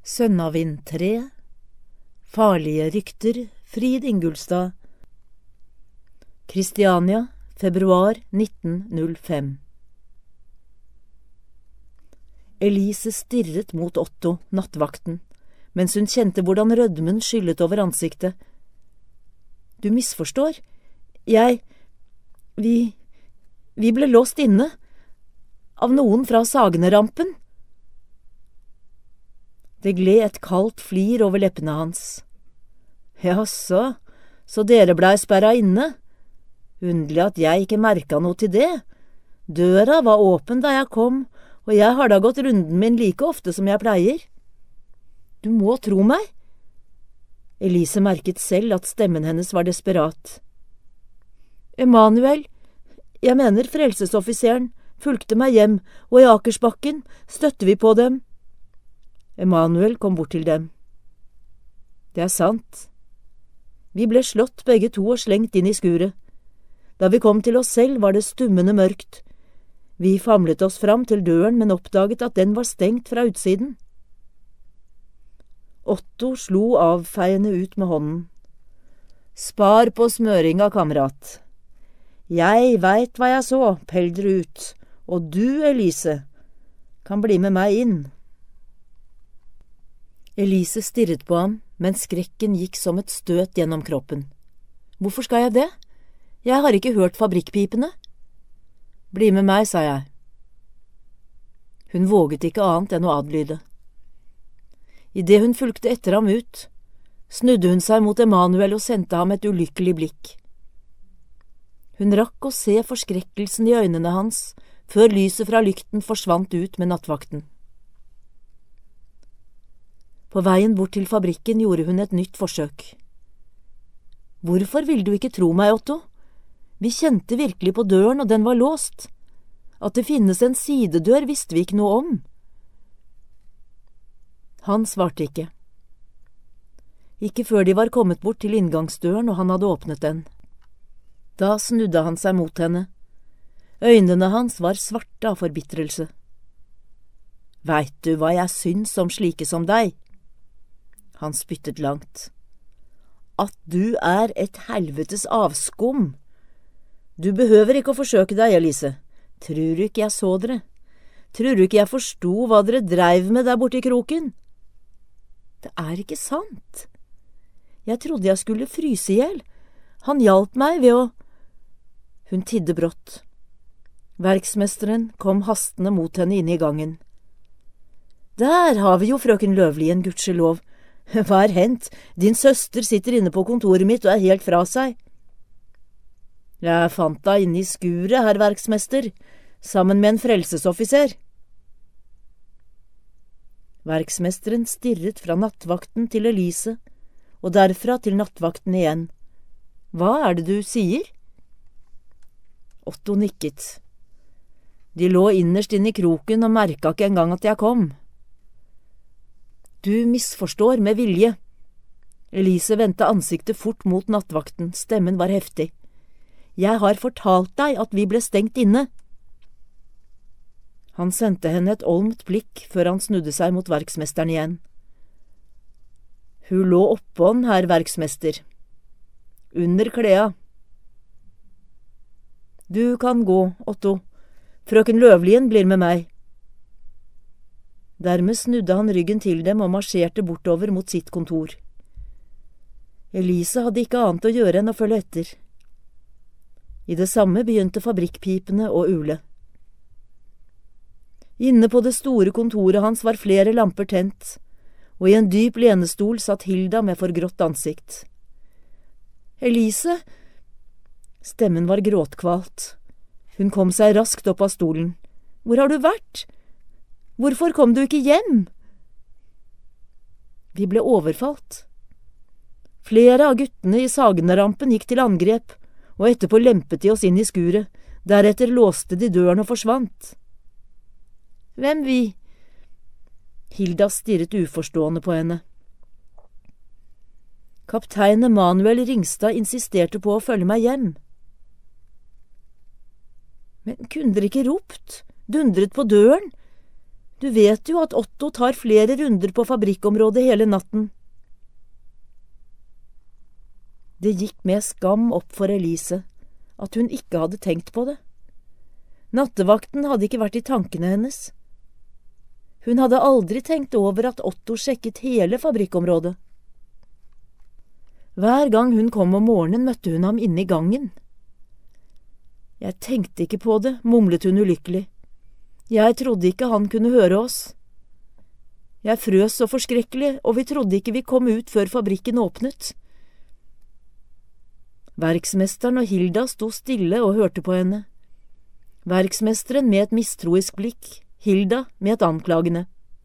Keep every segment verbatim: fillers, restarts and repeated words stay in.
Sønnavind tre, Farlige rykter, Frid Ingulstad, Kristiania, februar nitten null fem. Elise stirret mot Otto, nattvakten, mens hun kjente hvordan rødmen skyllet over ansiktet. Du misforstår. Jeg… Vi… Vi ble låst inne. Av noen fra Sagene-rampen. Det gled et kaldt flir over leppene hans. Jaså, så dere blei sperra inne? Underlig at jeg ikke merka noe til det. Døra var åpen da jeg kom, og jeg har da gått runden min like ofte som jeg pleier. Du må tro meg. Elise merket selv at stemmen hennes var desperat. Emanuel, jeg mener frelsesoffiseren, fulgte meg hjem, og i Akersbakken støtte vi på dem. Emanuel kom bort til dem. Det er sant. Vi ble slått begge to og slengt inn i skuret. Da vi kom til oss selv var det stummende mørkt. Vi famlet oss fram til døren, men oppdaget at den var stengt fra utsiden. Otto slo avfeiende ut med hånden. Spar på smøringa, kamerat. Jeg veit hva jeg så, pell dere ut, og du, Elise, kan bli med meg inn. Elise stirret på ham, men skrekken gikk som et støt gjennom kroppen. Hvorfor skal jeg det? Jeg har ikke hørt fabrikkpipene. Bli med meg, sa jeg. Hun våget ikke annet enn å adlyde. I det hun fulgte etter ham ut, snudde hun seg mot Emanuel og sendte ham et ulykkelig blikk. Hun rakk å se forskrekkelsen i øynene hans, før lyset fra lykten forsvant ut med nattvakten. På veien bort til fabrikken gjorde hun et nytt forsøk. Hvorfor ville du ikke tro meg, Otto? Vi kjente virkelig på døren, og den var låst. At det finnes en sidedør visste vi ikke noe om. Han svarte ikke. Ikke før de var kommet bort til inngangsdøren, og han hadde åpnet den. Da snudde han seg mot henne. Øynene hans var svarte av forbitrelse. Vet du hva jeg syns om slike som deg? Han spyttet langt. At du er et helvetes avskum. Du behøver ikke å forsøke deg, Elise. Tror du ikke jeg så dere? Tror du ikke jeg forsto hva dere dreiv med der borte i kroken? Det er ikke sant. Jeg trodde jeg skulle fryse ihjel. Han hjalp meg ved å… Hun tidde brått. Verksmesteren kom hastende mot henne inne i gangen. Der har vi jo frøken Løvlien, gudskjelov. Hva er hendt? Din søster sitter inne på kontoret mitt og er helt fra seg. Jeg fant deg inne i skuret, herr verksmester, sammen med en frelsesoffiser. Verksmesteren stirret fra nattvakten til Elise, og derfra til nattvakten igjen. Hva er det du sier? Otto nikket. De lå innerst inne i kroken og merka ikke engang at jeg kom. Du misforstår med vilje. Elise vendte ansiktet fort mot nattvakten, stemmen var heftig. Jeg har fortalt deg at vi ble stengt inne. Han sendte henne et olmt blikk før han snudde seg mot verksmesteren igjen. Hun lå oppå'n, herr verksmester. Under klea. Du kan gå, Otto. Frøken Løvlien blir med meg. Dermed snudde han ryggen til dem og marsjerte bortover mot sitt kontor. Elise hadde ikke annet å gjøre enn å følge etter. I det samme begynte fabrikkpipene å ule. Inne på det store kontoret hans var flere lamper tent, og i en dyp lenestol satt Hilda med forgrått ansikt. Elise! Stemmen var gråtkvalt. Hun kom seg raskt opp av stolen. Hvor har du vært? Hvorfor kom du ikke hjem? Vi ble overfalt. Flere av guttene i Sagene-rampen gikk til angrep, og etterpå lempet de oss inn i skuret. Deretter låste de døren og forsvant. Hvem vi? Hilda stirret uforstående på henne. Kaptein Emanuel Ringstad insisterte på å følge meg hjem. Men kunne dere ikke ropt, dundret på døren? Du vet jo at Otto tar flere runder på fabrikkområdet hele natten. Det gikk med skam opp for Elise at hun ikke hadde tenkt på det. Nattevakten hadde ikke vært i tankene hennes. Hun hadde aldri tenkt over at Otto sjekket hele fabrikkområdet. Hver gang hun kom om morgenen, møtte hun ham inne i gangen. Jeg tenkte ikke på det, mumlet hun ulykkelig. Jeg trodde ikke han kunne høre oss. Jeg frøs så forskrekkelig, og vi trodde ikke vi kom ut før fabrikken åpnet. Verksmesteren og Hilda sto stille og hørte på henne. Verksmesteren med et mistroisk blikk, Hilda med et anklagende.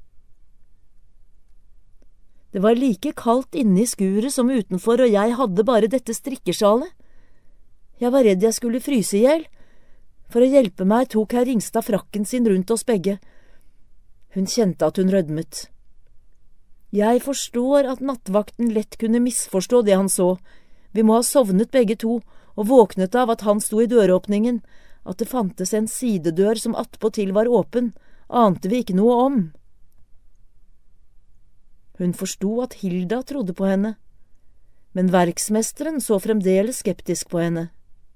Det var like kaldt inne i skuret som utenfor, og jeg hadde bare dette strikkesjalet. Jeg var redd jeg skulle fryse ihjel. For å hjelpe meg tok herr Ringstad frakken sin rundt oss begge. Hun kjente at hun rødmet. Jeg forstår at nattvakten lett kunne misforstå det han så. Vi må ha sovnet begge to, og våknet av at han sto i døråpningen. At det fantes en sidedør som attpåtil var åpen, ante vi ikke noe om. Hun forsto at Hilda trodde på henne, men verksmesteren så fremdeles skeptisk på henne.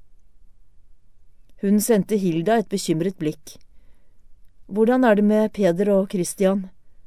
Hun sendte Hilda et bekymret blikk. Hvordan er det med Peder og Christian?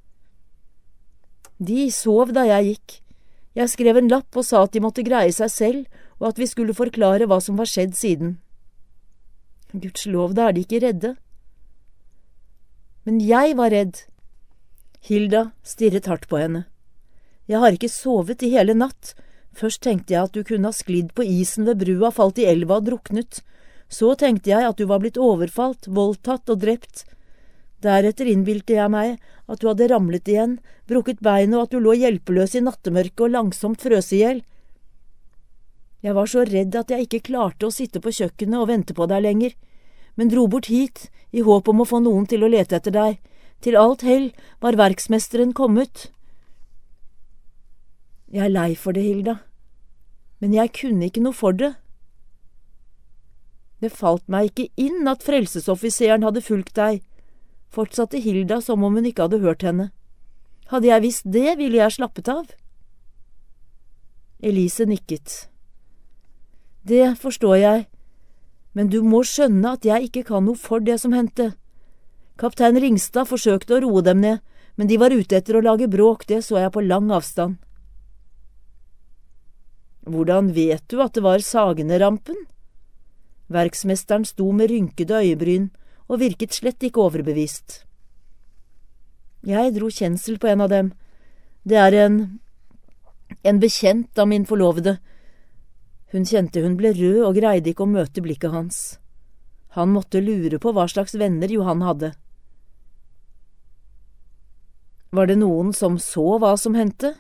De sov da jeg gikk. Jeg skrev en lapp og sa at de måtte greie seg selv, og at vi skulle forklare hva som var skjedd siden. Gudskjelov, da er de ikke redde. Men jeg var redd. Hilda stirret hardt på henne. Jeg har ikke sovet i hele natt. Først tenkte jeg at du kunne ha sklidd på isen ved brua, falt i elva og druknet. Så tenkte jeg at du var blitt overfalt, voldtatt og drept. Deretter innbilte jeg meg at du hadde ramlet igjen, brukket beinet og at du lå hjelpeløs i nattemørket og langsomt frøs ihjel. Jeg var så redd at jeg ikke klarte å sitte på kjøkkenet og vente på deg lenger, men dro bort hit i håp om å få noen til å lete etter deg. Til alt hell var verksmesteren kommet. Jeg er lei for det, Hilda, men jeg kunne ikke noe for det. Det falt meg ikke inn at frelsesoffiseren hadde fulgt deg, fortsatte Hilda som om hun ikke hadde hørt henne. Hadde jeg visst det, ville jeg slappet av. Elise nikket. Det forstår jeg, men du må skjønne at jeg ikke kan noe for det som hendte. Kaptein Ringstad forsøkte å roe dem ned, men de var ute etter å lage bråk, det så jeg på lang avstand. Hvordan vet du at det var Sagene-rampen? Verksmesteren sto med rynkede øyebryn og virket slett ikke overbevist. Jeg dro kjensel på en av dem. Det er en, en bekjent av min forlovede. Hun kjente hun ble rød og greide ikke å møte blikket hans. Han måtte lure på hva slags venner Johan hadde. Var det noen som så hva som hendte?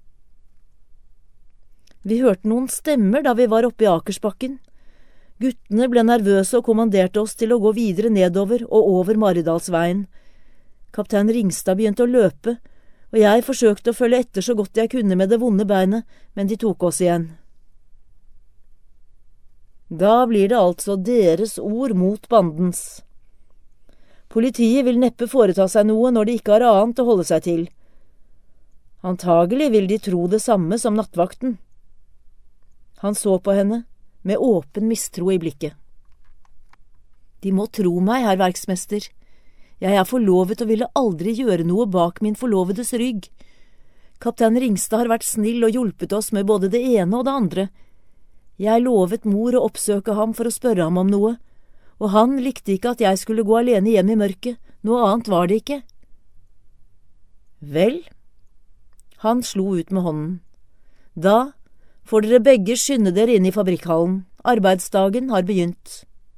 Vi hørte noen stemmer da vi var oppe i Akersbakken. Guttene ble nervøse og kommanderte oss til å gå videre nedover og over Maridalsveien. Kaptein Ringstad begynte å løpe, og jeg forsøkte å følge etter så godt jeg kunne med det vonde beinet, men de tok oss igjen. Da blir det altså deres ord mot bandens. Politiet vil neppe foreta seg noe når de ikke har annet å holde seg til. Antagelig vil de tro det samme som nattvakten. Han så på henne, med åpen mistro i blikket. De må tro meg, herr verksmester. Jeg er forlovet og ville aldri gjøre noe bak min forlovedes rygg. Kaptein Ringstad har vært snill og hjulpet oss med både det ene og det andre. Jeg lovet mor å oppsøke ham for å spørre ham om noe, og han likte ikke at jeg skulle gå alene hjem i mørket, noe annet var det ikke. Vel, han slo ut med hånden. Da får dere begge skynde dere inn i fabrikkhallen. Arbeidsdagen har begynt.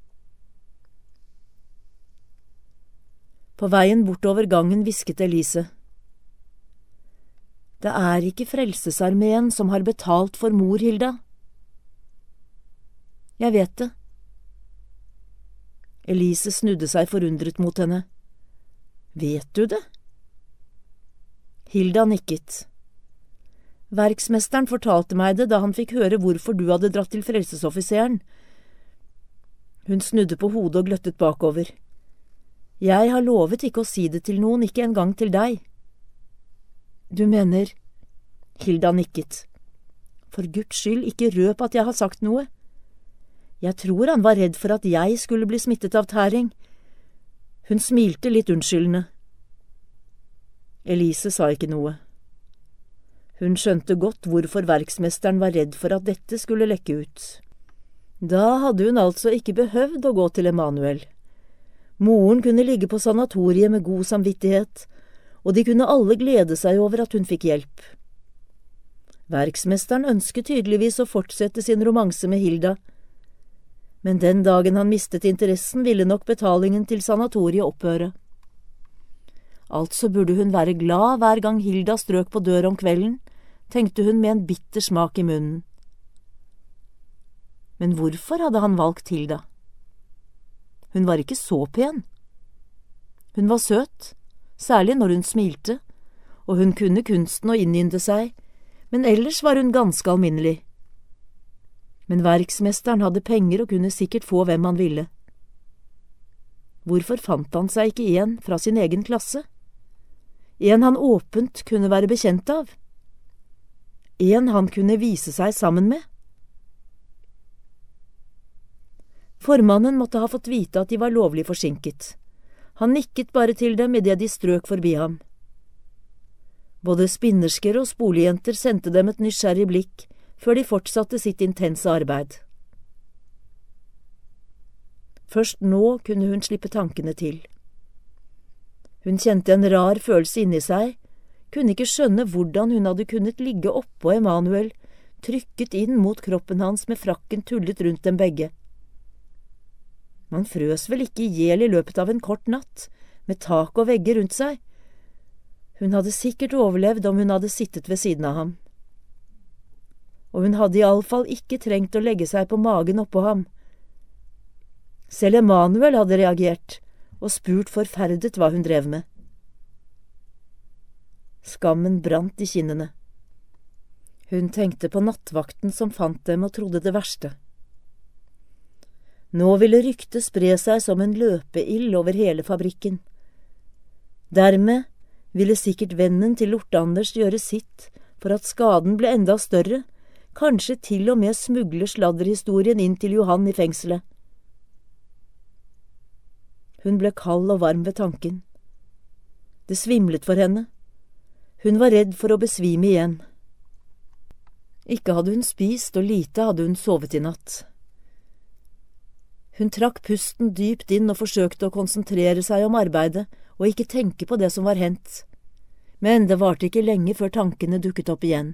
På veien bortover gangen hvisket Elise. Det er ikke Frelsesarmeen som har betalt for mor, Hilda. Jeg vet det. Elise snudde seg forundret mot henne. Vet du det? Hilda nikket. Verksmesteren fortalte meg det da han fikk høre hvorfor du hadde dratt til frelsesoffiseren. Hun snudde på hodet og gløttet bakover. Jeg har lovet ikke å si det til noen, ikke engang til deg. Du mener… Hilda nikket. For Guds skyld, ikke røp at jeg har sagt noe. Jeg tror han var redd for at jeg skulle bli smittet av tæring. Hun smilte litt unnskyldende. Elise sa ikke noe. Hun skjønte godt hvorfor verksmesteren var redd for at dette skulle lekke ut. Da hadde hun altså ikke behøvd å gå til Emanuel. Moren kunne ligge på sanatoriet med god samvittighet, og de kunne alle glede seg over at hun fikk hjelp. Verksmesteren ønsket tydeligvis å fortsette sin romanse med Hilda, men den dagen han mistet interessen ville nok betalingen til sanatoriet opphøre. Altså burde hun være glad hver gang Hilda strøk på dør om kvelden, tenkte hun med en bitter smak i munnen. Men hvorfor hadde han valgt Hilda? Hun var ikke så pen. Hun var søt, særlig når hun smilte, og hun kunne kunsten å innynde seg, men ellers var hun ganske alminnelig. Men verksmesteren hadde penger og kunne sikkert få hvem han ville. Hvorfor fant han seg ikke en fra sin egen klasse? En han åpent kunne være bekjent av? En han kunne vise seg sammen med? Formannen måtte ha fått vite at de var lovlig forsinket. Han nikket bare til dem idet de strøk forbi ham. Både spinnersker og spoljenter sendte dem et nysgjerrig blikk før de fortsatte sitt intense arbeid. Først nå kunne hun slippe tankene til. Hun kjente en rar følelse inni seg, kunne ikke skjønne hvordan hun hadde kunnet ligge oppå Emanuel, trykket inn mot kroppen hans med frakken tullet rundt dem begge. Man frøs vel ikke i hjel i løpet av en kort natt, med tak og vegger rundt seg. Hun hadde sikkert overlevd om hun hadde sittet ved siden av ham. Og hun hadde i alle fall ikke trengt å legge seg på magen oppå ham. Selv Emanuel hadde reagert, og spurt forferdet hva hun drev med. Skammen brant i kinnene. Hun tenkte på nattvakten som fant dem og trodde det verste. Nå ville ryktet spre seg som en løpeild over hele fabrikken. Dermed ville sikkert vennen til Lort-Anders gjøre sitt for at skaden ble enda større, kanskje til og med smugle sladderhistorien inn til Johan i fengselet. Hun ble kald og varm ved tanken. Det svimlet for henne. Hun var redd for å besvime igjen. Ikke hadde hun spist, og lite hadde hun sovet i natt. Hun trakk pusten dypt inn og forsøkte å konsentrere seg om arbeidet og ikke tenke på det som var hendt. Men det varte ikke lenge før tankene dukket opp igjen.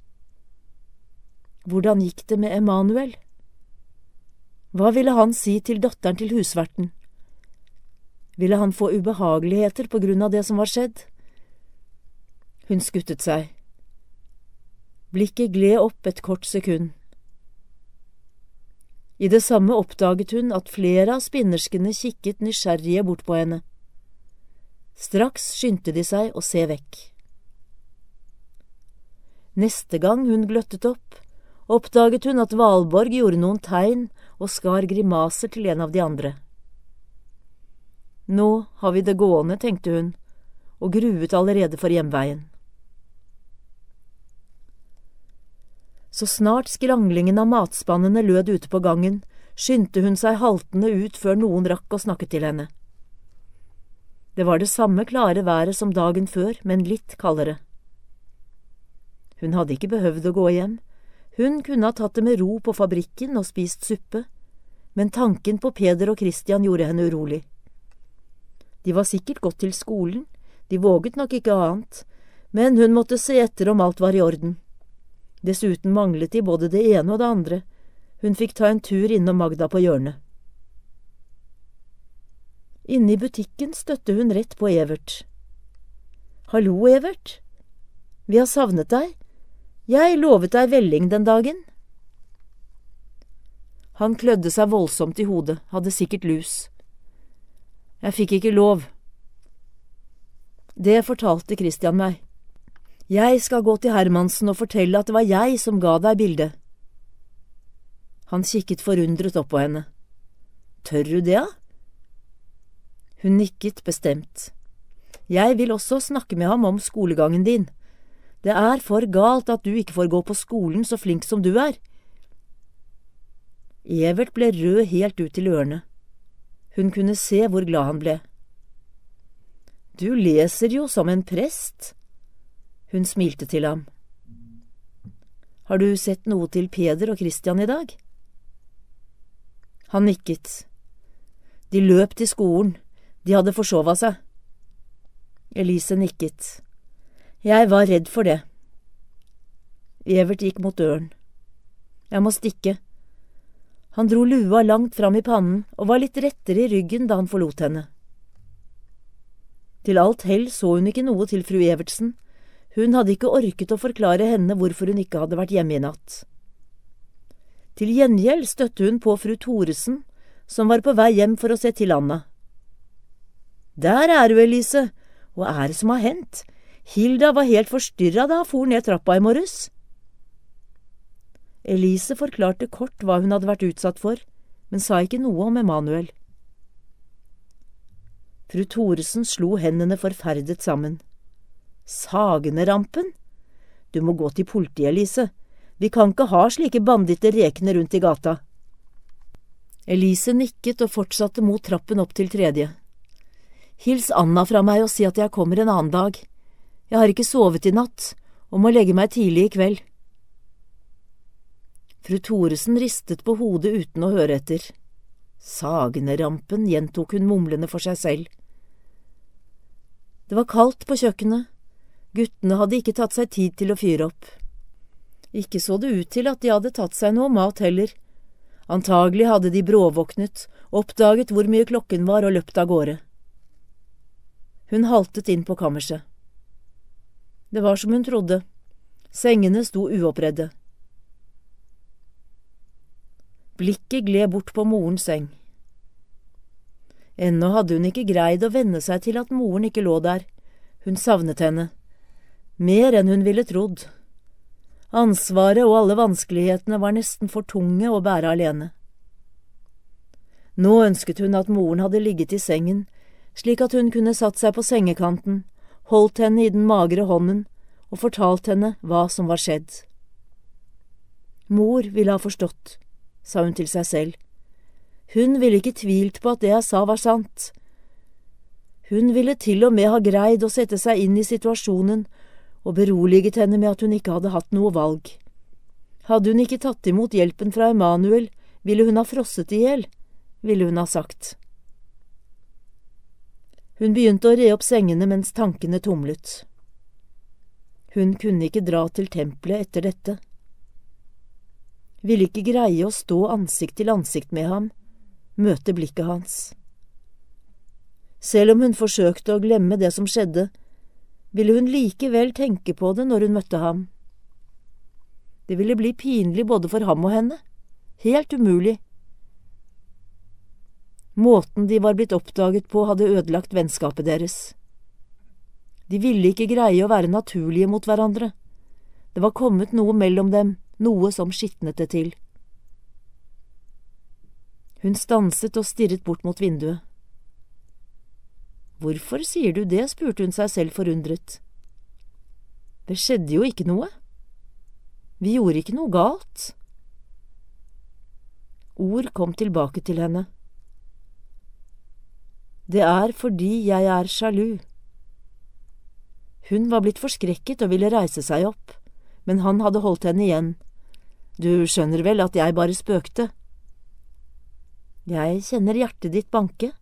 Hvordan gikk det med Emanuel? Hva ville han si til datteren til husverten? Ville han få ubehageligheter på grunn av det som var skjedd? Hun skuttet seg. Blikket gled opp et kort sekund. I det samme oppdaget hun at flere av spinnerskene kikket nysgjerrige bort på henne. Straks skyndte de seg å se vekk. Neste gang hun gløttet opp, oppdaget hun at Valborg gjorde noen tegn og skar grimaser til en av de andre. Nå har vi det gående, tenkte hun, og gruet allerede for hjemveien. Så snart skranglingen av matspannene lød ute på gangen, skyndte hun seg haltende ut før noen rakk å snakke til henne. Det var det samme klare været som dagen før, men litt kaldere. Hun hadde ikke behøvd å gå hjem. Hun kunne ha tatt det med ro på fabrikken og spist suppe, men tanken på Peder og Christian gjorde henne urolig. De var sikkert gått til skolen, de våget nok ikke annet, men hun måtte se etter om alt var i orden. Dessuten manglet de både det ene og det andre. Hun fikk ta en tur innom Magda på hjørnet. Inne i butikken støtte hun rett på Evert. «Hallo, Evert. Vi har savnet deg. Jeg lovet deg velling den dagen.» Han klødde seg voldsomt i hodet, hadde sikkert lus. «Jeg fikk ikke lov.» Det fortalte Christian meg. «Jeg skal gå til Hermansen og fortelle at det var jeg som ga deg bildet.» Han kikket forundret opp på henne. «Tør du det, da?» Hun nikket bestemt. Jeg vil også snakke med ham om skolegangen din. Det er for galt at du ikke får gå på skolen så flink som du er. Evert ble rød helt ut til ørene. Hun kunne se hvor glad han ble. Du leser jo som en prest. Hun smilte til ham. Har du sett noe til Peder og Christian i dag? Han nikket. De løp til skolen. De hadde forsovet seg. Elise nikket. Jeg var redd for det. Evert gikk mot døren. Jeg må stikke. Han dro lua langt fram i pannen og var litt rettere i ryggen da han forlot henne. Til alt hell så hun ikke noe til fru Evertsen. Hun hadde ikke orket å forklare henne hvorfor hun ikke hadde vært hjemme i natt. Til gjengjeld støtte hun på fru Thoresen, som var på vei hjem for å se til Anna. Der er du, Elise. Hva er det som har hendt? Hilda var helt forstyrret da hun for ned trappa i morges. Elise forklarte kort hva hun hadde vært utsatt for, men sa ikke noe om Emanuel. Fru Thoresen slo hendene forferdet sammen. Sagenerampen? Du må gå til politiet, Elise. Vi kan ikke ha slike banditter rekende rundt i gata. Elise nikket og fortsatte mot trappen opp til tredje. Hils Anna fra meg og si at jeg kommer en annen dag. Jeg har ikke sovet i natt, og må legge meg tidlig i kveld. Fru Thoresen ristet på hodet uten å høre etter. Sagenerampen, gjentok hun mumlende for seg selv. Det var kaldt på kjøkkenet. Guttene hadde ikke tatt seg tid til å fyre opp. Ikke så det ut til at de hadde tatt seg noe mat heller. Antagelig hadde de bråvåknet, oppdaget hvor mye klokken var og løpt av gårde. Hun haltet inn på kammerset. Det var som hun trodde. Sengene sto uoppredde. Blikket gled bort på morens seng. Ennå hadde hun ikke greid å venne seg til at moren ikke lå der. Hun savnet henne. Mer enn hun ville trodd. Ansvaret og alle vanskelighetene var nesten for tunge å bære alene. Nå ønsket hun at moren hadde ligget i sengen, slik at hun kunne satt seg på sengekanten, holdt henne i den magre hånden og fortalt henne hva som var skjedd. Mor ville ha forstått, sa hun til seg selv. Hun ville ikke tvilt på at det jeg sa var sant. Hun ville til og med ha greid å sette seg inn i situasjonen og beroliget henne med at hun ikke hadde hatt noe valg. Hadde hun ikke tatt imot hjelpen fra Emanuel, ville hun ha frosset i hjel, ville hun ha sagt. Hun begynte å re opp sengene mens tankene tumlet. Hun kunne ikke dra til tempelet etter dette. Ville ikke greie å stå ansikt til ansikt med ham, møte blikket hans. Selv om hun forsøkte å glemme det som skjedde, ville hun likevel tenke på det når hun møtte ham. Det ville bli pinlig både for ham og henne. Helt umulig. Måten de var blitt oppdaget på hadde ødelagt vennskapet deres. De ville ikke greie å være naturlige mot hverandre. Det var kommet noe mellom dem, noe som skitnet det til. Hun stanset og stirret bort mot vinduet. Hvorfor sier du det, spurte hun seg selv forundret. Det skjedde jo ikke noe. Vi gjorde ikke noe galt. Ord kom tilbake til henne. Det er fordi jeg er sjalu. Hun var blitt forskrekket og ville reise seg opp, men han hadde holdt henne igjen. Du skjønner vel at jeg bare spøkte. Jeg kjenner hjertet ditt banke.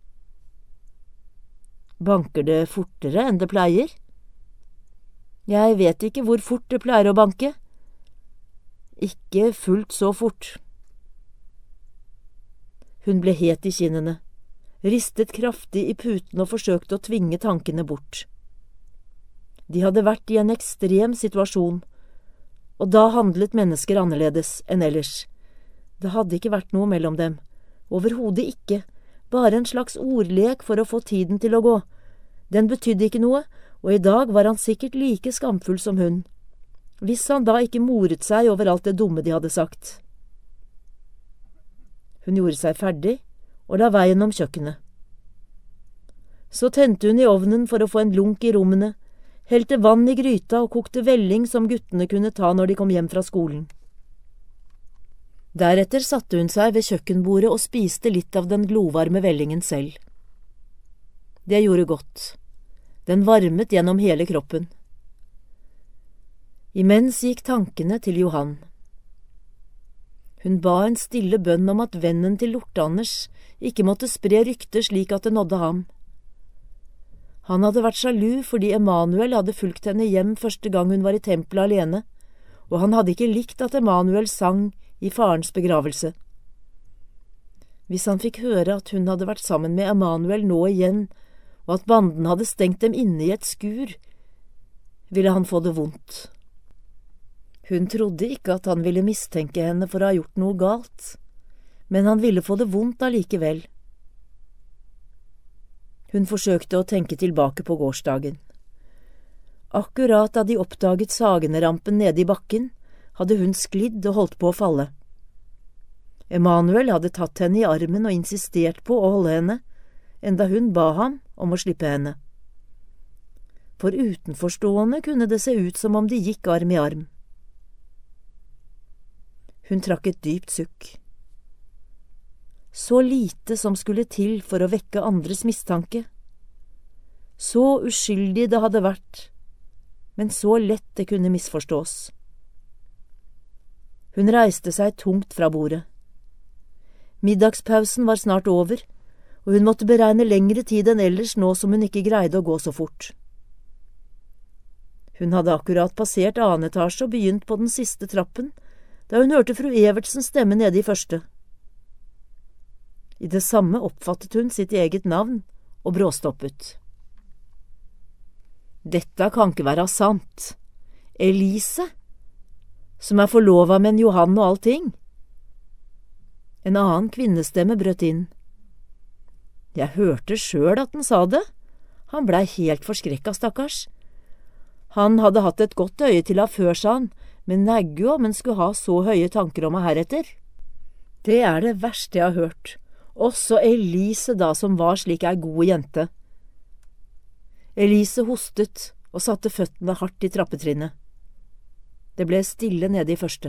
Banker det fortere enn det pleier? Jeg vet ikke hvor fort det pleier å banke. Ikke fullt så fort. Hun ble het i kinnene, ristet kraftig i puten og forsøkte å tvinge tankene bort. De hadde vært i en ekstrem situasjon, og da handlet mennesker annerledes enn ellers. Det hadde ikke vært noe mellom dem, overhodet ikke, bare en slags ordlek for å få tiden til å gå. Den betydde ikke noe, og i dag var han sikkert like skamfull som hun, hvis han da ikke moret seg over alt det dumme de hadde sagt. Hun gjorde seg ferdig og la veien om kjøkkenet. Så tente hun i ovnen for å få en lunk i rommene, helte vann i gryta og kokte velling som guttene kunne ta når de kom hjem fra skolen. Deretter satte hun seg ved kjøkkenbordet og spiste litt av den glovarme vellingen selv. Det gjorde godt. Den varmet gjennom hele kroppen. Imens gikk tankene til Johan. Hun ba en stille bønn om at vennen til Lort-Anders ikke måtte spre rykter slik at det nådde ham. Han hadde vært sjalu fordi Emanuel hadde fulgt henne hjem første gang hun var i tempelet alene, og han hadde ikke likt at Emanuel sang i farens begravelse. Hvis han fikk høre at hun hadde vært sammen med Emanuel nå igjen, og at banden hadde stengt dem inne i et skur, ville han få det vondt. Hun trodde ikke at han ville mistenke henne for å ha gjort noe galt, men han ville få det vondt allikevel. Hun forsøkte å tenke tilbake på gårsdagen. Akkurat da de oppdaget Sagene-rampen nede i bakken, hadde hun sklidd og holdt på å falle. Emanuel hadde tatt henne i armen og insistert på å holde henne, enda hun ba ham om å slippe henne. For utenforstående kunne det se ut som om de gikk arm i arm. Hun trakk et dypt sukk. Så lite som skulle til for å vekke andres mistanke. Så uskyldig det hadde vært, men så lett det kunne misforstås. Hun reiste seg tungt fra bordet. Middagspausen var snart over, og hun måtte beregne lengre tid enn ellers nå som hun ikke greide å gå så fort. Hun hadde akkurat passert annen etasje og begynt på den siste trappen, da hun hørte fru Evertsens stemme nede i første. I det samme oppfattet hun sitt eget navn og bråstoppet. Dette kan ikke være sant. Elise, som er forlova med en Johan og allting. En annen kvinnestemme brøt inn. Jeg hørte sjøl at den sa det. Han blei helt forskrekka, stakkars. Han hadde hatt et godt øye til henne før, sa han, men neggu om han skulle ha så høye tanker om henne heretter. Det er det verste jeg har hørt. Også Elise da, som var slik ei god jente. Elise hostet og satte føttene hardt i trappetrinnet. Det ble stille nede i første.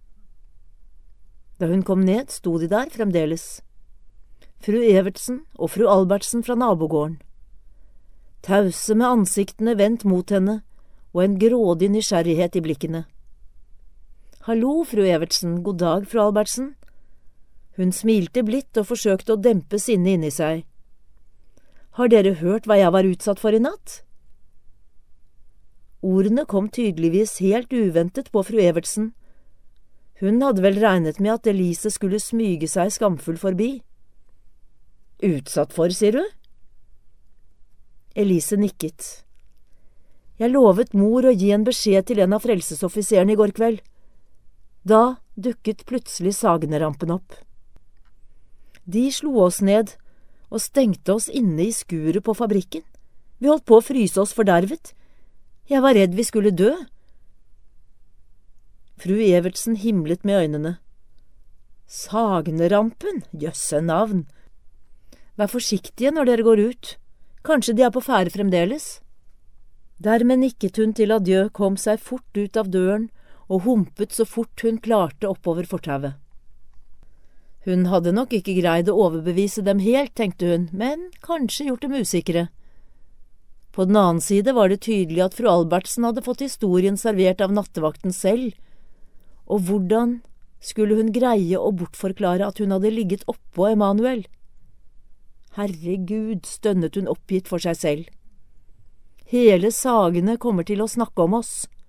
Da hun kom ned, sto de der fremdeles. Fru Evertsen og fru Albertsen fra nabogården. Tause med ansiktene vendt mot henne, og en grådig nysgjerrighet i blikkene. Hallo, fru Evertsen, god dag, fru Albertsen. Hun smilte blidt og forsøkte å dempe sinnet inni seg. Har dere hørt hva jeg var utsatt for i natt? Ordene kom tydeligvis helt uventet på fru Evertsen. Hun hadde vel regnet med at Elise skulle smyge seg skamfull forbi. Utsatt for, sier du? Elise nikket. Jeg lovet mor å gi en beskjed til en av frelsesoffiserene i går kveld. Da dukket plutselig Sagene-rampen opp. De slo oss ned og stengte oss inne i skuret på fabrikken. Vi holdt på å fryse oss fordervet. Jeg var redd vi skulle dø. Fru Evertsen himlet med øynene. Sagene-rampen, jøsse navn. Vær forsiktige når dere går ut. Kanskje de er på ferde fremdeles. Dermed nikket hun til adjø, kom seg fort ut av døren og humpet så fort hun klarte oppover fortauet. Hun hadde nok ikke greid å overbevise dem helt, tenkte hun, men kanskje gjort dem usikre. På den annen side var det tydelig at fru Albertsen hadde fått historien servert av nattevakten selv, og hvordan skulle hun greie å bortforklare at hun hadde ligget oppå Emanuel? Herregud, stønnet hun oppgitt for seg selv. Hele Sagene kommer til å snakke om oss.